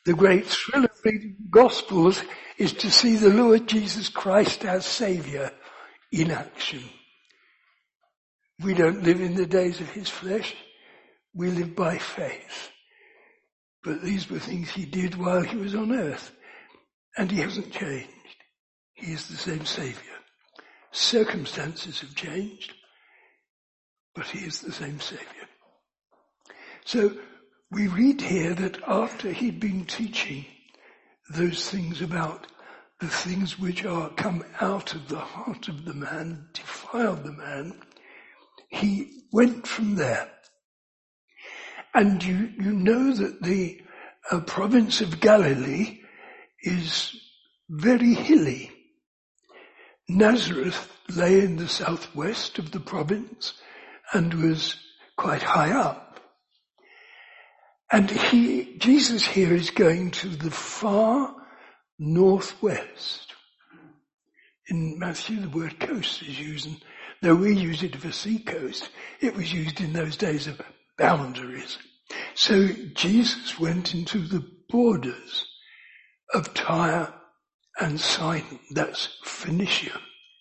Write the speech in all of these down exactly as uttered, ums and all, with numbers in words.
The great thrill of reading the Gospels is to see the Lord Jesus Christ as Saviour in action. We don't live in the days of his flesh. We live by faith. But these were things he did while he was on earth. And he hasn't changed. He is the same Saviour. Circumstances have changed, but he is the same Saviour. So we read here that after he'd been teaching those things about the things which are come out of the heart of the man, defile the man, he went from there. And you, you know that the uh, province of Galilee is very hilly. Nazareth lay in the southwest of the province and was quite high up. And he, Jesus here is going to the far northwest. In Matthew, the word coast is used, and though we use it for sea coast, it was used in those days of boundaries. So Jesus went into the borders of Tyre and Sidon, that's Phoenicia.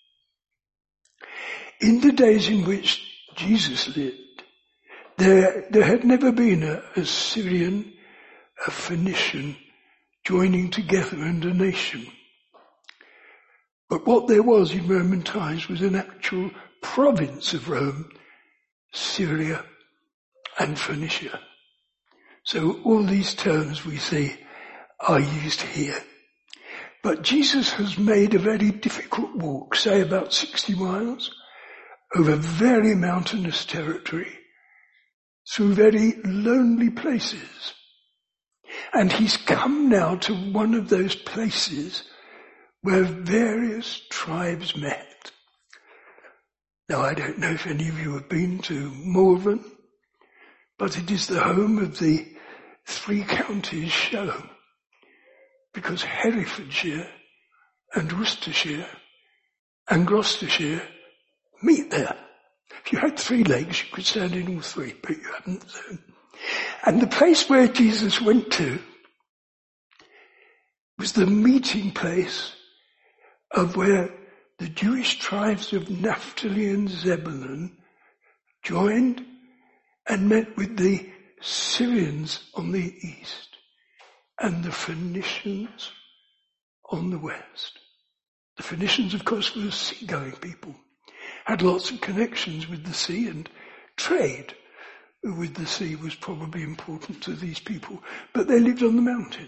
In the days in which Jesus lived, there, there had never been a, a Syrian, a Phoenician joining together and a nation. But what there was in Roman times was an actual province of Rome, Syria and Phoenicia. So all these terms we see are used here. But Jesus has made a very difficult walk, say about sixty miles, over very mountainous territory, through very lonely places. And he's come now to one of those places where various tribes met. Now I don't know if any of you have been to Malvern, but it is the home of the three counties show, because Herefordshire and Worcestershire and Gloucestershire meet there. If you had three legs, you could stand in all three, but you haven't. So. And the place where Jesus went to was the meeting place of where the Jewish tribes of Naphtali and Zebulun joined and met with the Syrians on the east and the Phoenicians on the west. The Phoenicians, of course, were seagoing people, had lots of connections with the sea, and trade with the sea was probably important to these people, but they lived on the mountains.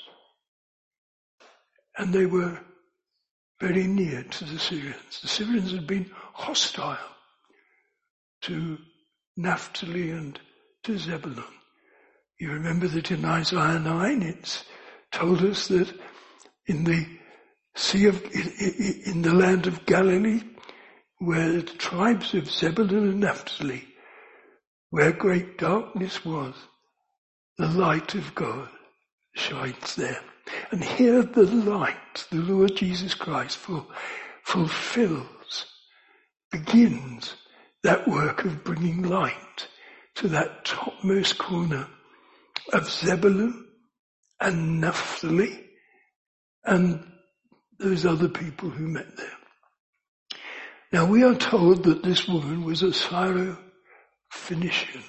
And they were very near to the Syrians. The Syrians had been hostile to Naphtali and to Zebulun. You remember that in Isaiah nine it's told us that in the sea of, in, in the land of Galilee, where the tribes of Zebulun and Naphtali, where great darkness was, the light of God shines there. And here the light, the Lord Jesus Christ, full, fulfills, begins that work of bringing light to that topmost corner of Zebulun and Naphtali and those other people who met there. Now we are told that this woman was a Syro-Phoenician,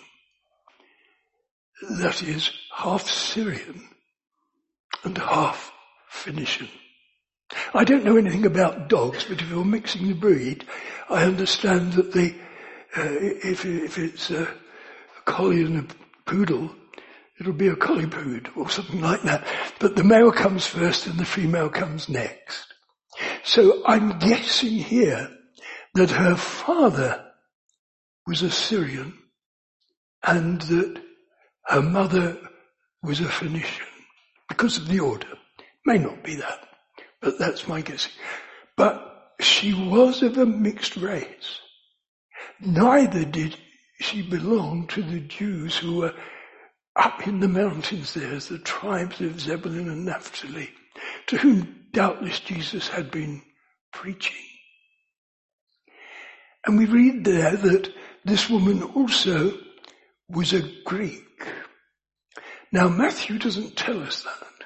that is half Syrian and half Phoenician. I don't know anything about dogs, but if you're mixing the breed, I understand that the uh, if, if it's a, a collie and a poodle, it'll be a collie pood or something like that. But the male comes first and the female comes next. So I'm guessing here that her father was a Syrian and that her mother was a Phoenician because of the order. May not be that, but that's my guessing. But she was of a mixed race. Neither did she belong to the Jews who were up in the mountains there as the tribes of Zebulun and Naphtali, to whom doubtless Jesus had been preaching. And we read there that this woman also was a Greek. Now Matthew doesn't tell us that.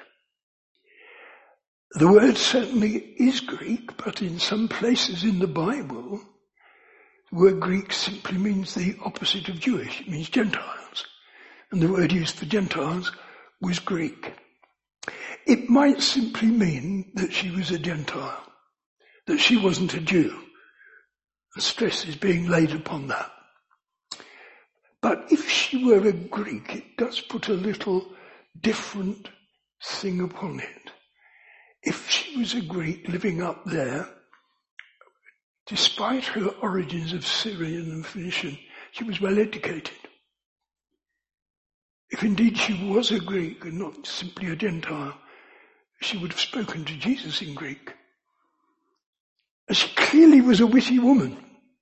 The word certainly is Greek, but in some places in the Bible, the word Greek simply means the opposite of Jewish. It means Gentiles. And the word used for Gentiles was Greek. It might simply mean that she was a Gentile, that she wasn't a Jew. The stress is being laid upon that. But if she were a Greek, it does put a little different thing upon it. If she was a Greek living up there, despite her origins of Syrian and Phoenician, she was well educated. If indeed she was a Greek and not simply a Gentile, she would have spoken to Jesus in Greek. And she clearly was a witty woman.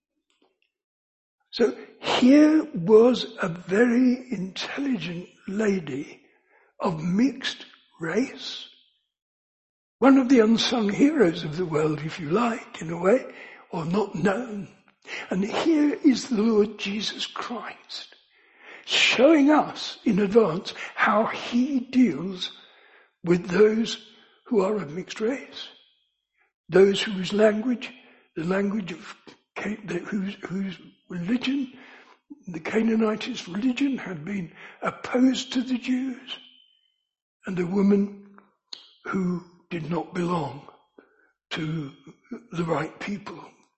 So here was a very intelligent lady of mixed race, one of the unsung heroes of the world, if you like, in a way, or not known. And here is the Lord Jesus Christ, showing us in advance how he deals with those who are of mixed race, those whose language, the language of whose, whose religion, the Canaanitish religion, had been opposed to the Jews, and a woman who did not belong to the right people.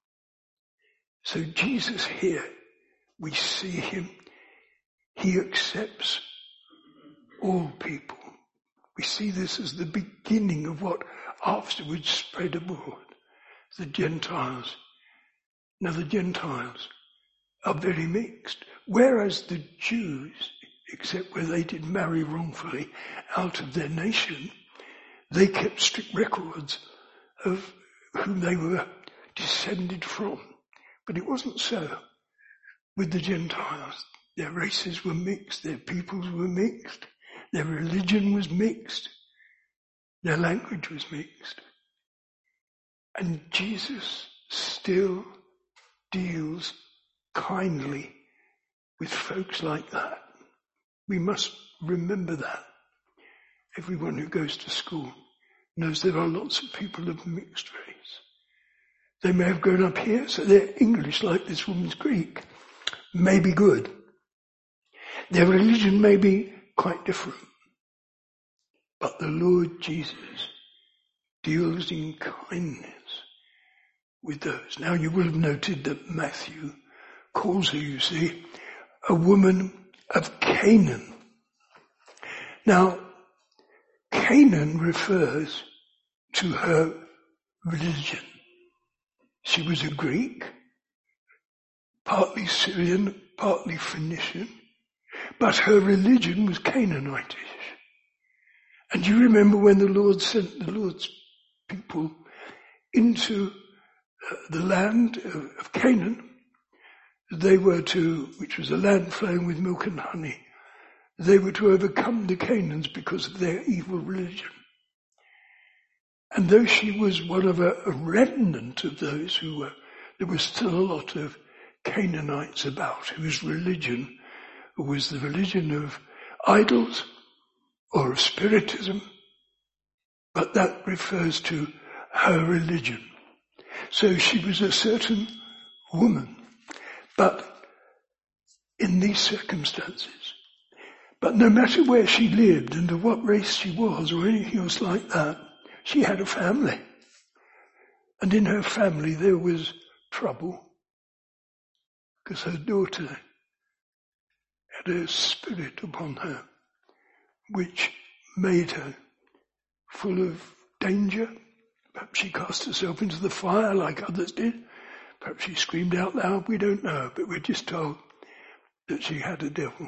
So Jesus here, we see him, he accepts all people. We see this as the beginning of what afterwards spread abroad, the Gentiles. Now the Gentiles are very mixed, whereas the Jews, except where they did marry wrongfully out of their nation, they kept strict records of whom they were descended from. But it wasn't so with the Gentiles. Their races were mixed, their peoples were mixed, their religion was mixed, their language was mixed. And Jesus still deals kindly with folks like that. We must remember that. Everyone who goes to school knows there are lots of people of mixed race. They may have grown up here, so their English, like this woman's Greek, may be good. Their religion may be quite different. But the Lord Jesus deals in kindness with those. Now you will have noted that Matthew calls her, you see, a woman of Canaan. Now, Canaan refers to her religion. She was a Greek, partly Syrian, partly Phoenician, but her religion was Canaanitish. And you remember when the Lord sent the Lord's people into uh, the land of, of Canaan, they were to, which was a land flowing with milk and honey, they were to overcome the Canaans because of their evil religion. And though she was one of a, a remnant of those who were, there was still a lot of Canaanites about whose religion was the religion of idols or of spiritism, but that refers to her religion. So she was a certain woman, but in these circumstances. But no matter where she lived and of what race she was or anything else like that, she had a family. And in her family there was trouble because her daughter had a spirit upon her which made her full of danger. Perhaps she cast herself into the fire like others did. Perhaps she screamed out loud. We don't know, but we're just told that she had a devil.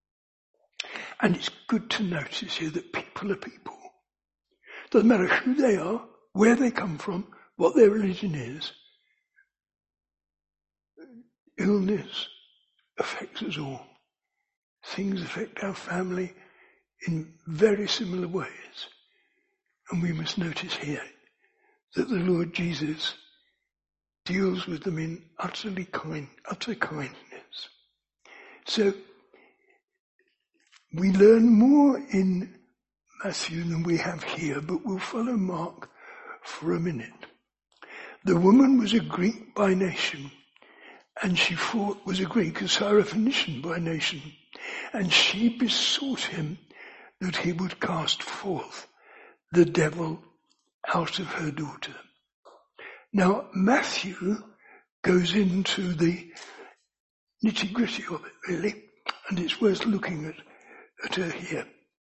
And it's good to notice here that people are people. Doesn't matter who they are, where they come from, what their religion is. Illness affects us all. Things affect our family in very similar ways. And we must notice here that the Lord Jesus deals with them in utterly kind, utter kindness. So we learn more in Matthew than we have here, but we'll follow Mark for a minute. The woman was a Greek by nation, and she thought was a Greek, a Syrophoenician by nation, and she besought him that he would cast forth the devil out of her daughter. Now, Matthew goes into the nitty-gritty of it, really, and it's worth looking at, at her here.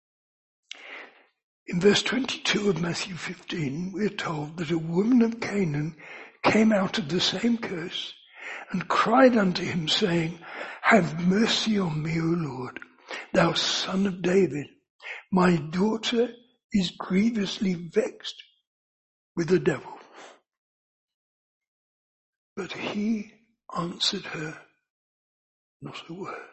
In verse twenty-two of Matthew fifteen, we're told that a woman of Canaan came out of the same curse and cried unto him, saying, Have mercy on me, O Lord, thou son of David. My daughter is grievously vexed with the devil. But he answered her not a word.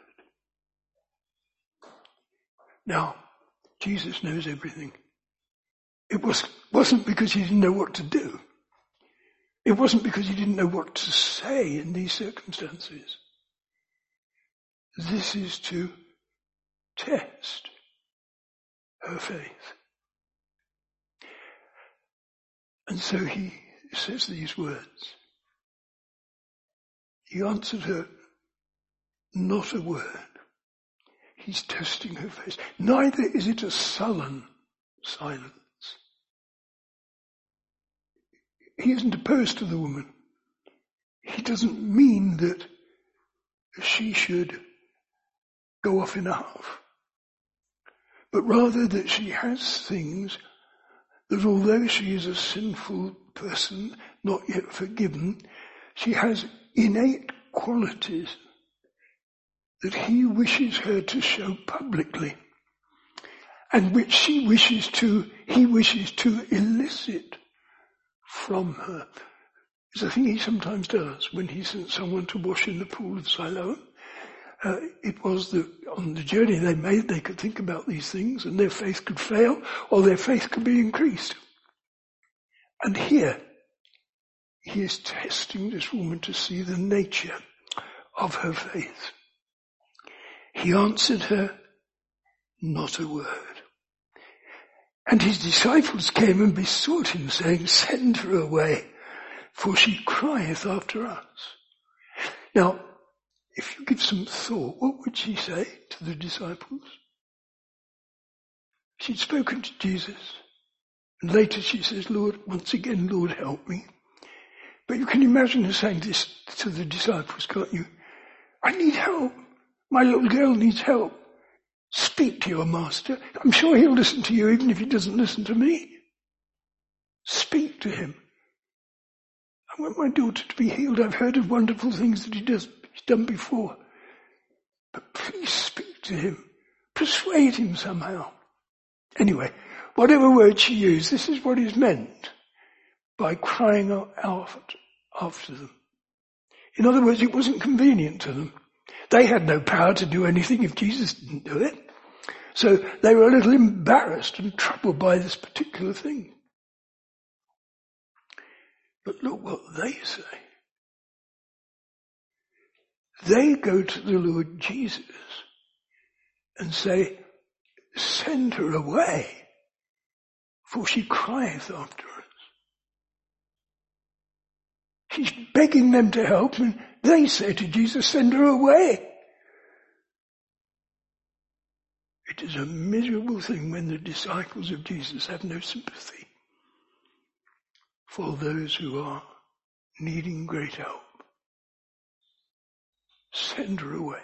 Now, Jesus knows everything. It was, wasn't because he didn't know what to do. It wasn't because he didn't know what to say in these circumstances. This is to test her faith. And so he says these words. He answered her not a word. He's testing her face. Neither is it a sullen silence. He isn't opposed to the woman. He doesn't mean that she should go off in a huff, but rather that she has things that although she is a sinful person, not yet forgiven, she has innate qualities that he wishes her to show publicly, and which she wishes to, he wishes to elicit from her. It's a thing he sometimes does when he sent someone to wash in the pool of Siloam. Uh, it was that on the journey they made, they could think about these things and their faith could fail or their faith could be increased. And here, he is testing this woman to see the nature of her faith. He answered her not a word. And his disciples came and besought him, saying, Send her away, for she crieth after us. Now, if you give some thought, what would she say to the disciples? She'd spoken to Jesus, and later she says, Lord, once again, Lord, help me. But you can imagine her saying this to the disciples, can't you? I need help. My little girl needs help. Speak to your master. I'm sure he'll listen to you even if he doesn't listen to me. Speak to him. I want my daughter to be healed. I've heard of wonderful things that he does, he's done before. But please speak to him. Persuade him somehow. Anyway, whatever word she used, this is what is meant by crying out after them. In other words, it wasn't convenient to them. They had no power to do anything if Jesus didn't do it. So they were a little embarrassed and troubled by this particular thing. But look what they say. They go to the Lord Jesus and say, Send her away, for she crieth after us. She's begging them to help, and they say to Jesus, Send her away. It is a miserable thing when the disciples of Jesus have no sympathy for those who are needing great help. Send her away.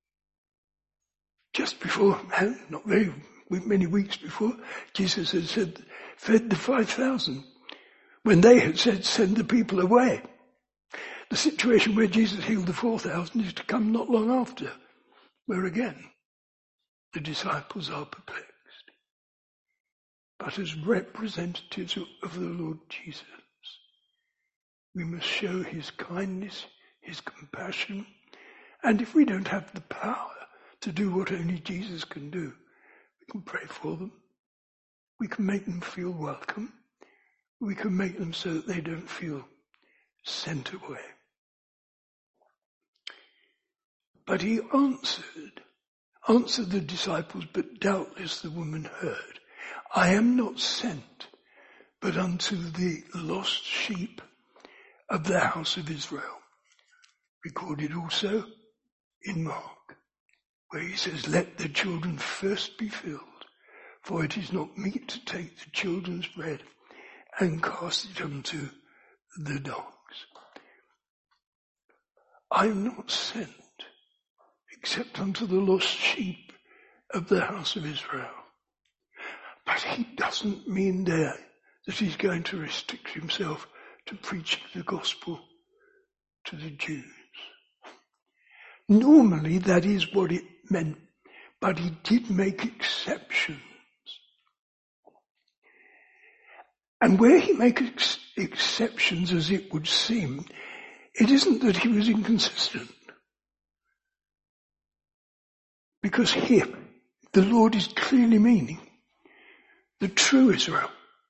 Just before, not very many weeks before, Jesus had said, fed the five thousand. When they had said, send the people away. The situation where Jesus healed the four thousand is to come not long after, where again, the disciples are perplexed. But as representatives of the Lord Jesus, we must show his kindness, his compassion, and if we don't have the power to do what only Jesus can do, we can pray for them. We can make them feel welcome. We can make them so that they don't feel sent away. But he answered, answered the disciples, but doubtless the woman heard, I am not sent but unto the lost sheep of the house of Israel. Recorded also in Mark, where he says, let the children first be filled, for it is not meet to take the children's bread and cast it unto the dogs. I am not sent except unto the lost sheep of the house of Israel. But he doesn't mean there that he's going to restrict himself to preaching the gospel to the Jews. Normally that is what it meant, but he did make exceptions. And where he makes ex- exceptions, as it would seem, it isn't that he was inconsistent. Because here, the Lord is clearly meaning the true Israel.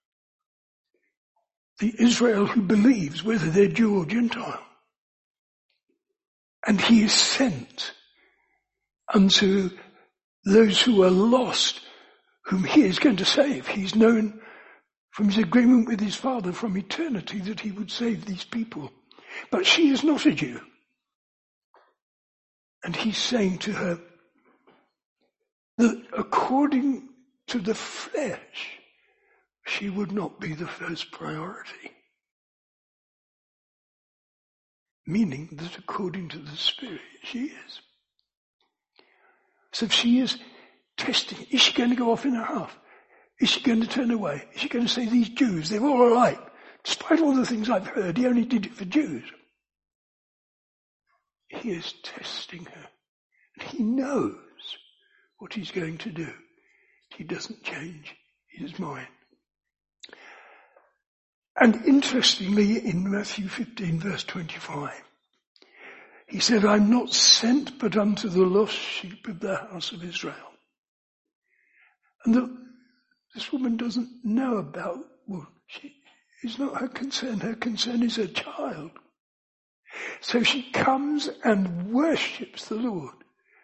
The Israel who believes, whether they're Jew or Gentile. And he is sent unto those who are lost, whom he is going to save. He's known from his agreement with his Father from eternity that he would save these people. But she is not a Jew. And he's saying to her that according to the flesh, she would not be the first priority. Meaning that according to the Spirit, she is. So if she is testing, is she going to go off in a huff? Is she going to turn away? Is she going to say, these Jews, they're all alike? Despite all the things I've heard, he only did it for Jews. He is testing her. And he knows what he's going to do. He doesn't change his mind. And interestingly, in Matthew fifteen, verse twenty-five, he said, I'm not sent but unto the lost sheep of the house of Israel. And the, this woman doesn't know about, well, she, it's not her concern. Her concern is her child. So she comes and worships the Lord,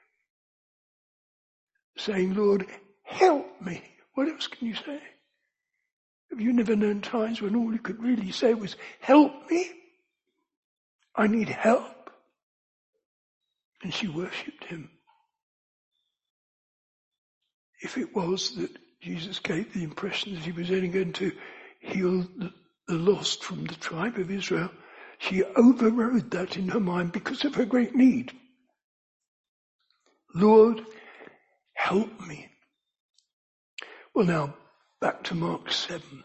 saying, Lord, help me. What else can you say? Have you never known times when all you could really say was, help me? I need help. And she worshipped him. If it was that Jesus gave the impression that he was only going to heal the, the lost from the tribe of Israel, she overrode that in her mind because of her great need. Lord, help me. Well, now, back to Mark seven.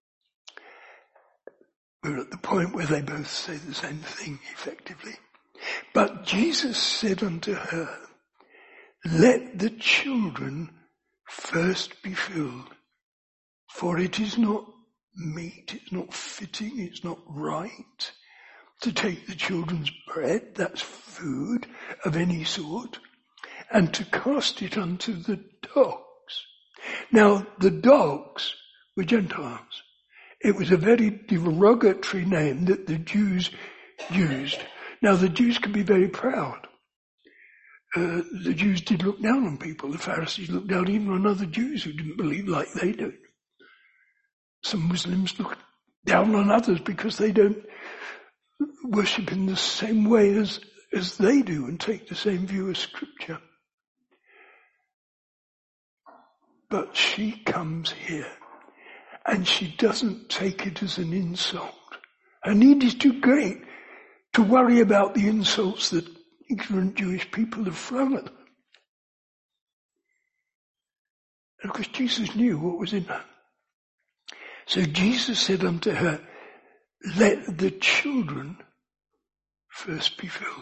We're at the point where they both say the same thing, effectively. But Jesus said unto her, let the children first be filled, for it is not meet, it's not fitting, it's not right to take the children's bread, that's food of any sort, and to cast it unto the dogs. Now, the dogs were Gentiles. It was a very derogatory name that the Jews used. Now, the Jews can be very proud. Uh, the Jews did look down on people. The Pharisees looked down even on other Jews who didn't believe like they do. Some Muslims look down on others because they don't worship in the same way as, as they do and take the same view of Scripture. But she comes here and she doesn't take it as an insult. Her need is too great to worry about the insults that ignorant Jewish people have thrown at them. And of course Jesus knew what was in her. So Jesus said unto her, let the children first be filled.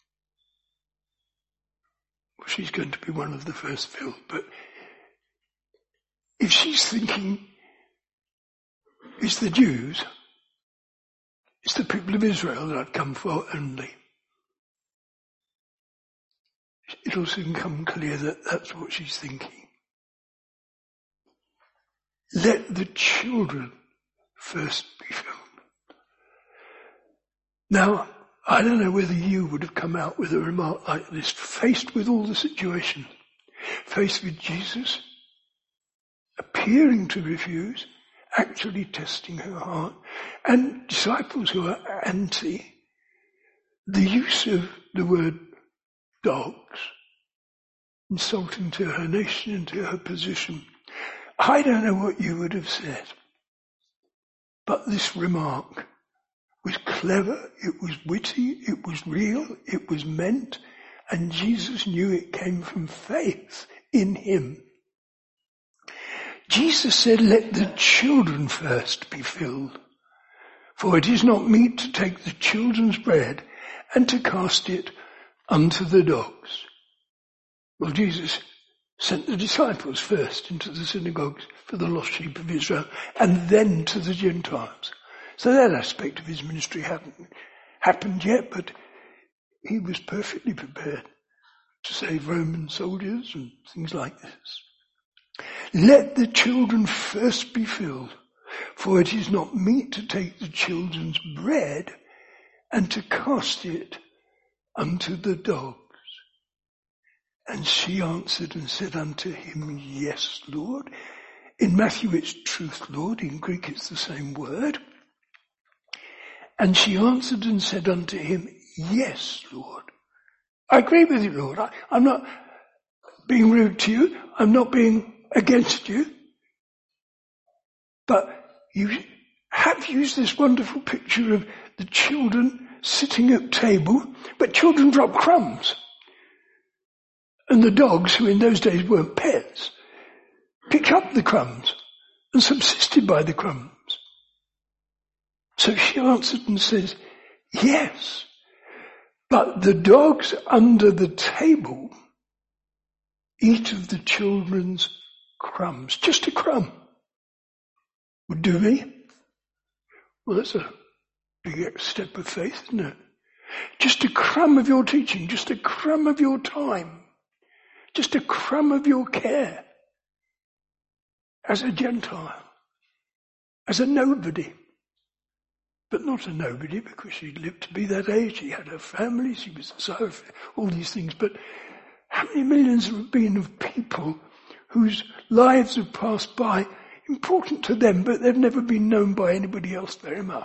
Well, she's going to be one of the first filled, but if she's thinking it's the Jews, it's the people of Israel that I've come for only, it'll soon come clear that that's what she's thinking. Let the children first be filled. Now, I don't know whether you would have come out with a remark like this, faced with all the situation, faced with Jesus appearing to refuse actually testing her heart. And disciples who are anti, the use of the word dogs, insulting to her nation and to her position. I don't know what you would have said, but this remark was clever, it was witty, it was real, it was meant, and Jesus knew it came from faith in him. Jesus said, let the children first be filled, for it is not meet to take the children's bread and to cast it unto the dogs. Well, Jesus sent the disciples first into the synagogues for the lost sheep of Israel, and then to the Gentiles. So that aspect of his ministry hadn't happened yet, but he was perfectly prepared to save Roman soldiers and things like this. Let the children first be filled, for it is not meet to take the children's bread and to cast it unto the dogs. And she answered and said unto him, yes, Lord. In Matthew it's truth, Lord. In Greek it's the same word. And she answered and said unto him, yes, Lord. I agree with you, Lord. I, I'm not being rude to you. I'm not being against you. But you have used this wonderful picture of the children sitting at table, but children drop crumbs. And the dogs, who in those days weren't pets, picked up the crumbs and subsisted by the crumbs. So she answered and says, yes, but the dogs under the table eat of the children's crumbs. Just a crumb would do me. Well, that's a big step of faith, isn't it? Just a crumb of your teaching, just a crumb of your time, just a crumb of your care as a Gentile, as a nobody. But not a nobody because she lived to be that age. She had her family, she was a sire, all these things. But how many millions have been of people whose lives have passed by, important to them, but they've never been known by anybody else very much?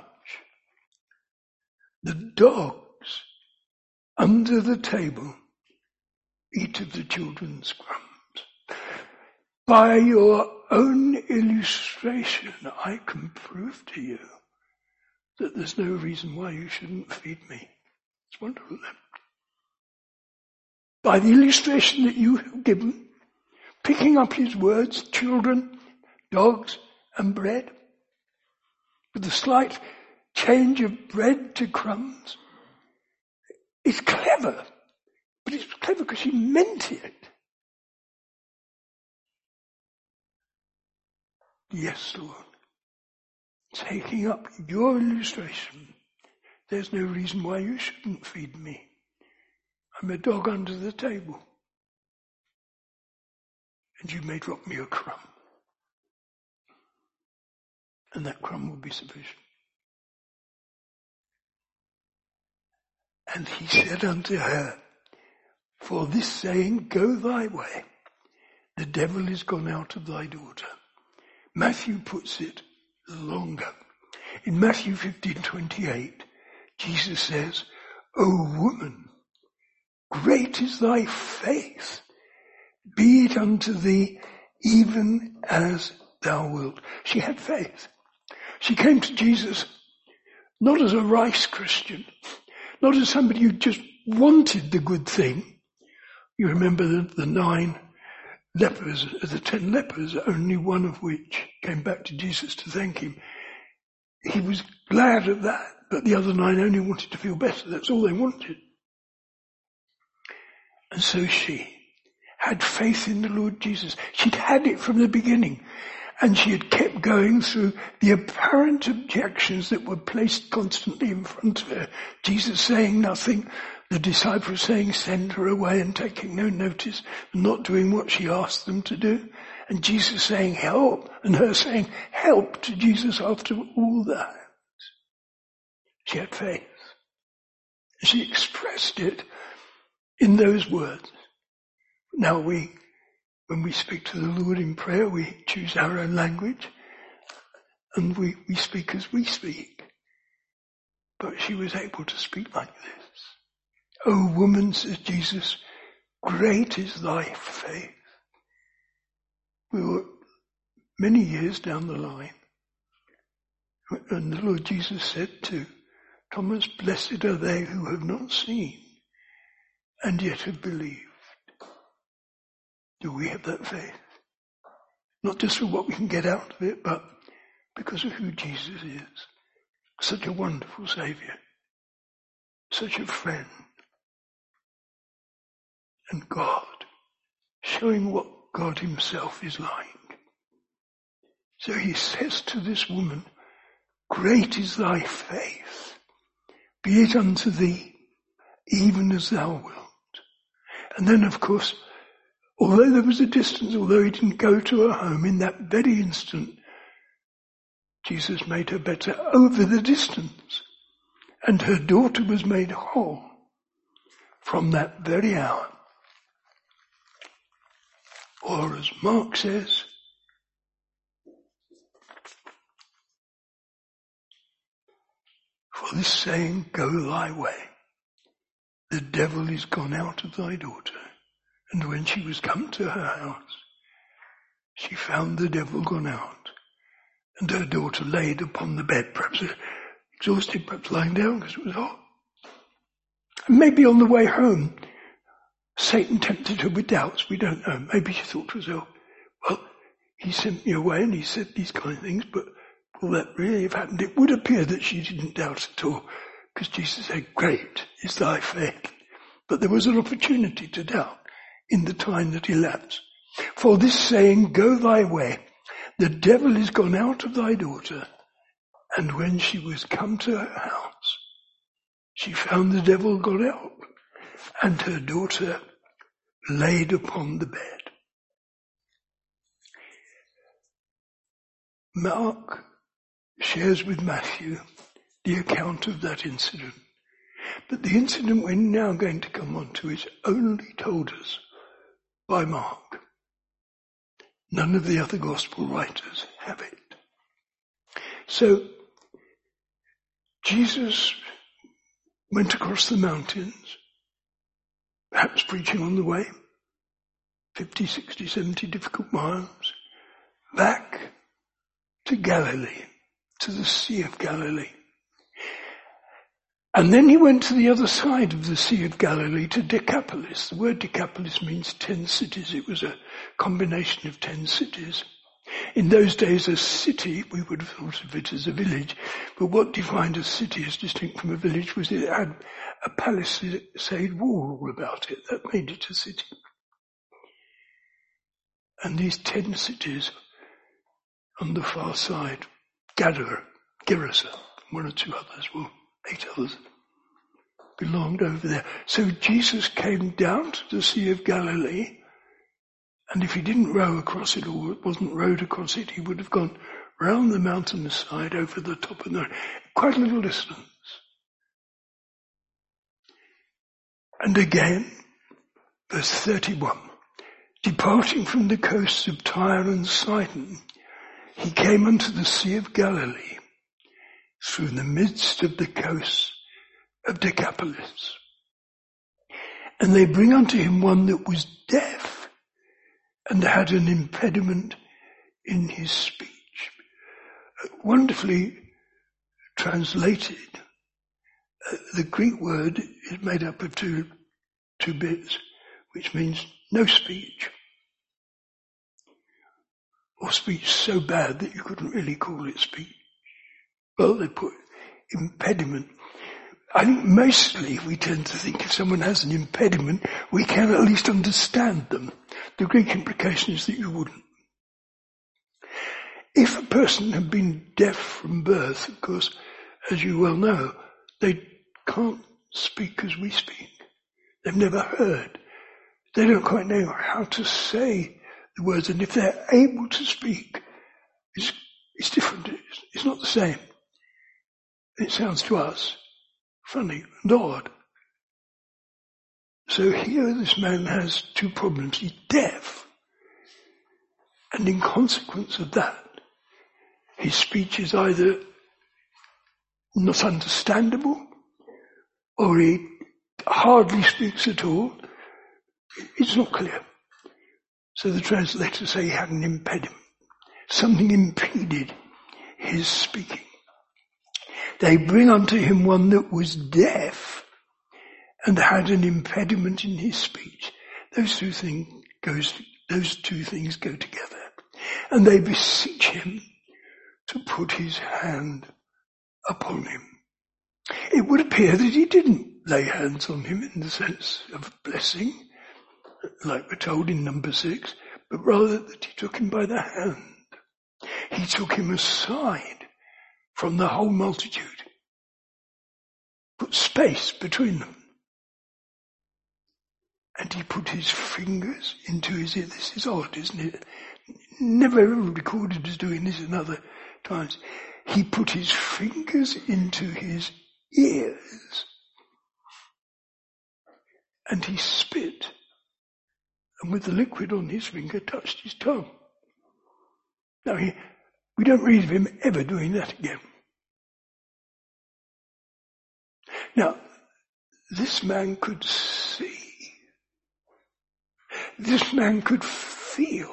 The dogs under the table eat of the children's crumbs. By your own illustration, I can prove to you that there's no reason why you shouldn't feed me. It's wonderful. By the illustration that you have given, picking up his words, children, dogs, and bread, with a slight change of bread to crumbs, it's clever. But it's clever because he meant it. Yes, Lord. Taking up your illustration, there's no reason why you shouldn't feed me. I'm a dog under the table. And you may drop me a crumb. And that crumb will be sufficient. And he said unto her, for this saying, go thy way. The devil is gone out of thy daughter. Matthew puts it longer. In Matthew fifteen twenty-eight, Jesus says, O woman, great is thy faith. Be it unto thee even as thou wilt. She had faith. She came to Jesus not as a rice Christian, not as somebody who just wanted the good thing. You remember the, the nine lepers, the ten lepers, only one of which came back to Jesus to thank him. He was glad of that, but the other nine only wanted to feel better. That's all they wanted. And so she had faith in the Lord Jesus. She'd had it from the beginning, and she had kept going through the apparent objections that were placed constantly in front of her. Jesus saying nothing, the disciples saying send her away and taking no notice, and not doing what she asked them to do. And Jesus saying help, and her saying help to Jesus after all that. She had faith. She expressed it in those words. Now we, when we speak to the Lord in prayer, we choose our own language. and we, we speak as we speak. But she was able to speak like this. "O woman," says Jesus, "great is thy faith." We were many years down the line, and the Lord Jesus said to Thomas, "Blessed are they who have not seen and yet have believed." Do we have that faith? Not just for what we can get out of it, but because of who Jesus is. Such a wonderful Saviour. Such a friend. And God, showing what God himself is like. So he says to this woman, "Great is thy faith. Be it unto thee, even as thou wilt." And then, of course, although there was a distance, although he didn't go to her home, in that very instant, Jesus made her better over the distance. And her daughter was made whole from that very hour. Or as Mark says, "For this saying, go thy way. The devil is gone out of thy daughter." And when she was come to her house, she found the devil gone out, and her daughter laid upon the bed, perhaps exhausted, perhaps lying down because it was hot. And maybe on the way home, Satan tempted her with doubts. We don't know. Maybe she thought to herself, well, he sent me away and he said these kind of things, but will that really have happened? It would appear that she didn't doubt at all, because Jesus said, "Great is thy faith." But there was an opportunity to doubt in the time that elapsed. "For this saying, go thy way, the devil is gone out of thy daughter." And when she was come to her house, she found the devil gone out, and her daughter laid upon the bed. Mark shares with Matthew the account of that incident. But the incident we're now going to come on to is only told us by Mark. None of the other gospel writers have it. So, Jesus went across the mountains, perhaps preaching on the way, fifty, sixty, seventy difficult miles, back to Galilee, to the Sea of Galilee. And then he went to the other side of the Sea of Galilee, to Decapolis. The word Decapolis means ten cities. It was a combination of ten cities. In those days, a city, we would have thought of it as a village, but what defined a city as distinct from a village was it had a palisade wall all about it. That made it a city. And these ten cities on the far side, Gadara, Gerasa, one or two others, well, eight others, belonged over there. So Jesus came down to the Sea of Galilee, and if he didn't row across it, or it wasn't rowed across it, he would have gone round the mountain side over the top of the, quite a little distance. And again, verse thirty-one, departing from the coasts of Tyre and Sidon, he came unto the Sea of Galilee, through the midst of the coasts of Decapolis. And they bring unto him one that was deaf, and had an impediment in his speech. Wonderfully translated, uh, the Greek word is made up of two, two bits, which means no speech, or speech so bad that you couldn't really call it speech. Well, they put impediment. I think mostly we tend to think if someone has an impediment, we can at least understand them. The Greek implication is that you wouldn't. If a person had been deaf from birth, of course, as you well know, they can't speak as we speak. They've never heard. They don't quite know how to say the words, and if they're able to speak, it's, it's different. It's, it's not the same. It sounds to us funny and odd. So here this man has two problems. He's deaf, and in consequence of that, His speech is either not understandable, or he hardly speaks at all. It's not clear. So the translators say he had an impediment. Something impeded his speaking. They bring unto him one that was deaf and had an impediment in his speech. Those two things goes, those two things go together. And they beseech him to put his hand upon him. It would appear that he didn't lay hands on him in the sense of blessing, like we're told in number six, but rather that he took him by the hand. He took him aside from the whole multitude, put space between them, and he put his fingers into his ear. This is odd, isn't it? Never ever recorded as doing this in other times. He put his fingers into his ears, and he spit, and with the liquid on his finger touched his tongue. Now, he, we don't read of him ever doing that again. Now, this man could see. This man could feel.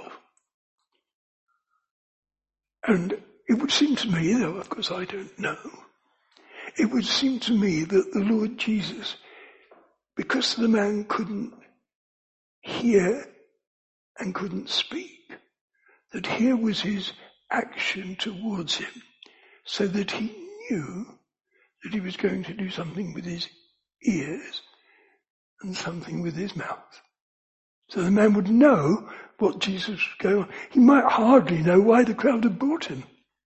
And it would seem to me, though of course I don't know, it would seem to me that the Lord Jesus, because the man couldn't hear and couldn't speak, that here was his action towards him, so that he knew that he was going to do something with his ears and something with his mouth. So the man would know what Jesus was going on. He might hardly know why the crowd had brought him.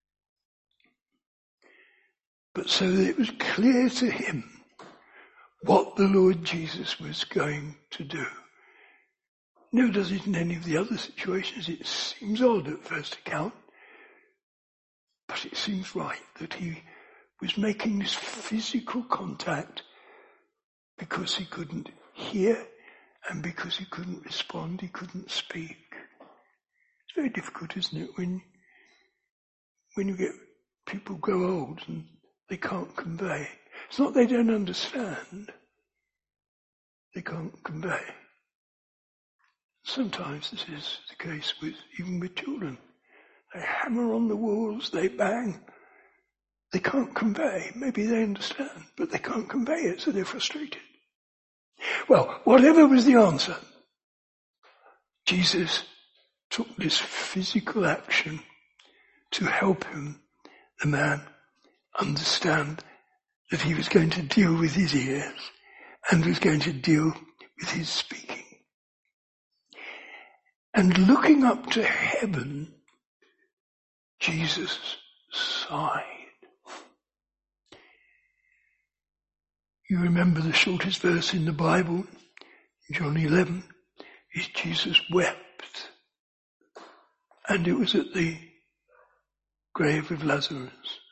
But so that it was clear to him what the Lord Jesus was going to do. Never does it in any of the other situations. It seems odd at first account, but it seems right that he was making this physical contact because he couldn't hear and because he couldn't respond, he couldn't speak. It's very difficult, isn't it, when when you get people grow old and they can't convey. It's not they don't understand, they can't convey. Sometimes this is the case with even with children. They hammer on the walls, they bang. They can't convey. Maybe they understand, but they can't convey it, so they're frustrated. Well, whatever was the answer, Jesus took this physical action to help him, the man, understand that he was going to deal with his ears and was going to deal with his speaking. And looking up to heaven, Jesus sighed. You remember the shortest verse in the Bible, in John eleven, is Jesus wept. And it was at the grave of Lazarus.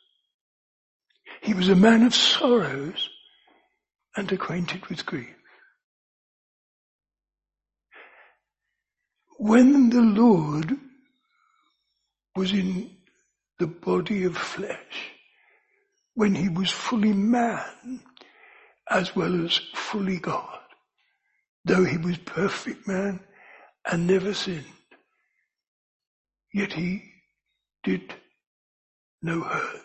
He was a man of sorrows and acquainted with grief. When the Lord was in the body of flesh, when he was fully man as well as fully God, though he was perfect man and never sinned, yet he did no hurt.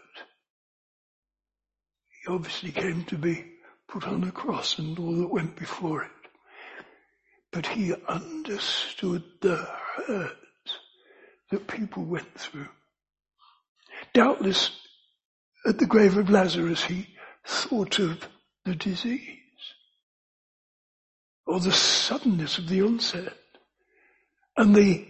He obviously came to be put on a cross and all that went before it. But he understood the hurt that people went through. Doubtless, at the grave of Lazarus, he thought of the disease, or the suddenness of the onset, and the,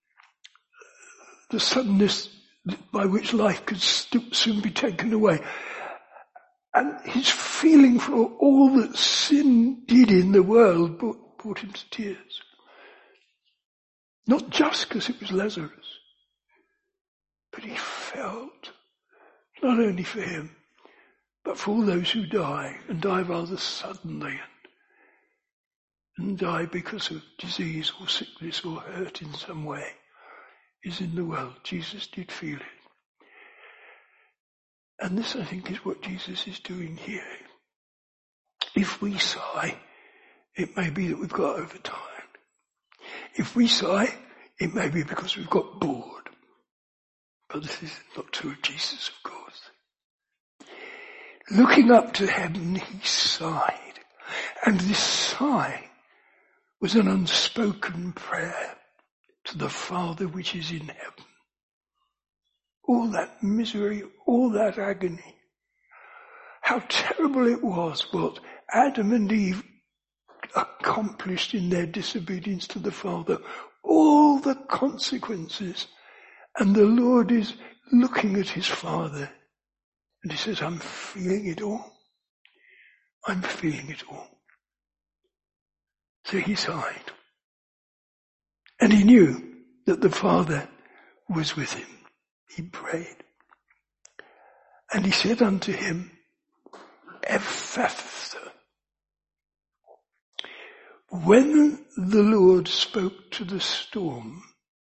the suddenness by which life could st- soon be taken away. And his feeling for all that sin did in the world brought, brought him to tears. Not just because it was Lazarus, but he felt, not only for him, but for all those who die, and die rather suddenly, and, and die because of disease or sickness or hurt in some way, is in the world. Jesus did feel it. And this, I think, is what Jesus is doing here. If we sigh, it may be that we've got overtired. If we sigh, it may be because we've got bored. But this is not true of Jesus, of course. Looking up to heaven, he sighed. And this sigh was an unspoken prayer to the Father which is in heaven. All that misery, all that agony. How terrible it was what Adam and Eve accomplished in their disobedience to the Father. All the consequences. And the Lord is looking at his Father. And he says, I'm feeling it all. I'm feeling it all. So he sighed. And he knew that the Father was with him. He prayed. And he said unto him, Ephphatha. When the Lord spoke to the storm,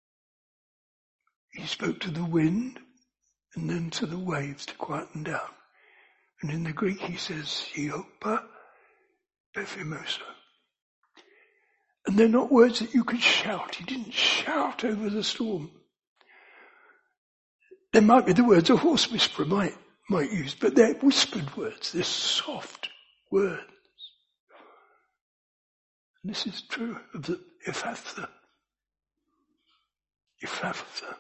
he spoke to the wind and then to the waves to quieten down. And in the Greek he says, Hiopa Bephimosa. And they're not words that you could shout. He didn't shout over the storm. There might be the words a horse whisperer might, might use, but they're whispered words. They're soft words. And this is true of the Ephphatha. Ephphatha.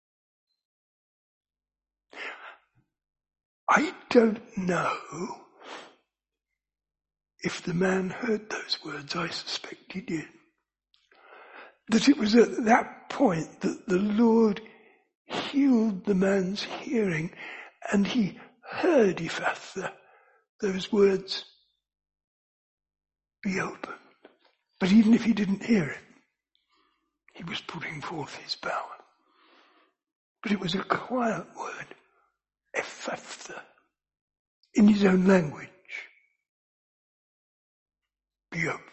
I don't know if the man heard those words. I suspect he did. That it was at that point that the Lord healed the man's hearing and he heard Ephphatha, those words, be opened. But even if he didn't hear it, he was putting forth his power. But it was a quiet word, Ephphatha, in his own language. Be opened.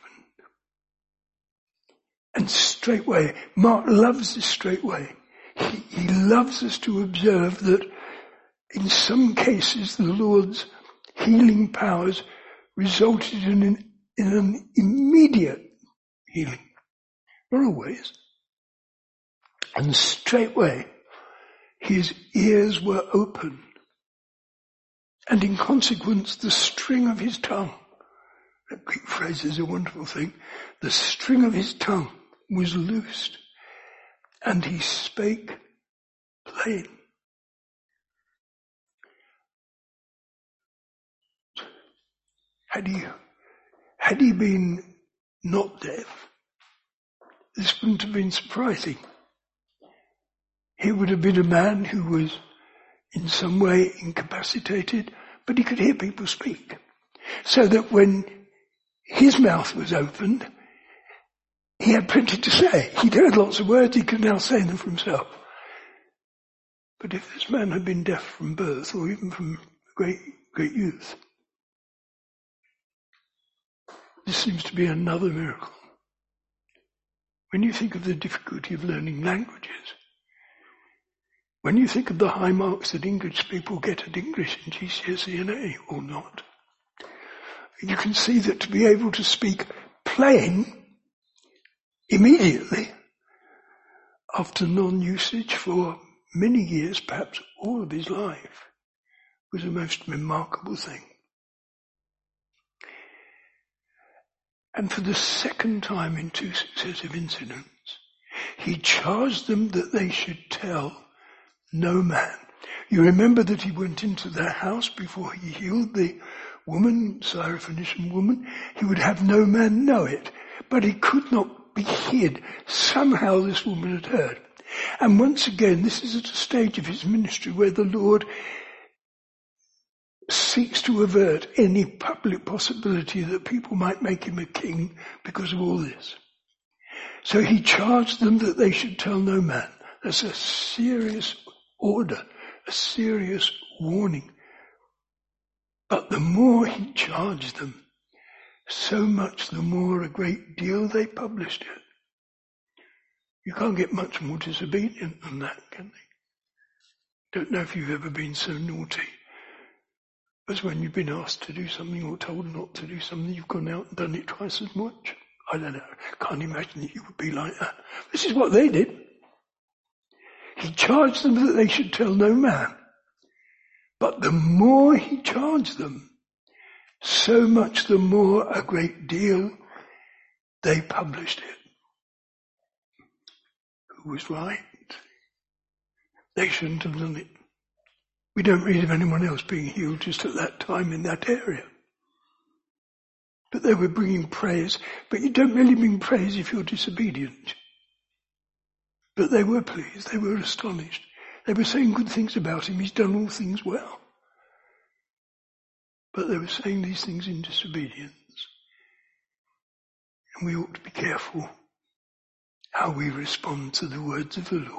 And straightway, Mark loves this straightway. He, he loves us to observe that in some cases the Lord's healing powers resulted in an, in an immediate healing. Not always. And straightway his ears were opened. And in consequence the string of his tongue, that Greek phrase is a wonderful thing, the string of his tongue was loosed. And he spake plain. Had he, had he been not deaf, this wouldn't have been surprising. He would have been a man who was in some way incapacitated, but he could hear people speak. So that when his mouth was opened, he had plenty to say. He'd heard lots of words, he could now say them for himself. But if this man had been deaf from birth, or even from great, great youth, this seems to be another miracle. When you think of the difficulty of learning languages, when you think of the high marks that English people get at English in G C S E and A, or not, you can see that to be able to speak plain immediately, after non-usage for many years, perhaps all of his life, was a most remarkable thing. And for the second time in two successive incidents, he charged them that they should tell no man. You remember that he went into their house before he healed the woman, Syrophoenician woman. He would have no man know it, but it could not be hid. Somehow this woman had heard. And once again, this is at a stage of his ministry where the Lord seeks to avert any public possibility that people might make him a king because of all this. So he charged them that they should tell no man. That's a serious order, a serious warning. But the more he charged them, so much the more a great deal they published it. You can't get much more disobedient than that, can they? Don't know if you've ever been so naughty as when you've been asked to do something or told not to do something, you've gone out and done it twice as much. I don't know. Can't imagine that you would be like that. This is what they did. He charged them that they should tell no man. But the more he charged them, so much the more a great deal they published it. Who was right? They shouldn't have done it. We don't read of anyone else being healed just at that time in that area. But they were bringing praise. But you don't really bring praise if you're disobedient. But they were pleased. They were astonished. They were saying good things about him. He's done all things well. But they were saying these things in disobedience. And we ought to be careful how we respond to the words of the Lord.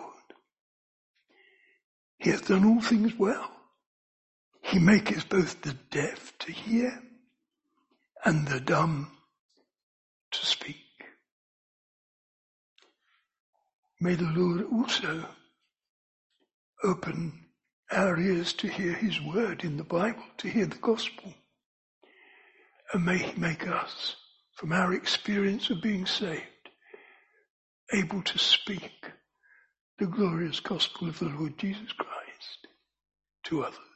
He hath done all things well. He maketh both the deaf to hear and the dumb to speak. May the Lord also open our ears to hear his word in the Bible, to hear the gospel. And may he make us, from our experience of being saved, able to speak the glorious gospel of the Lord Jesus Christ to others.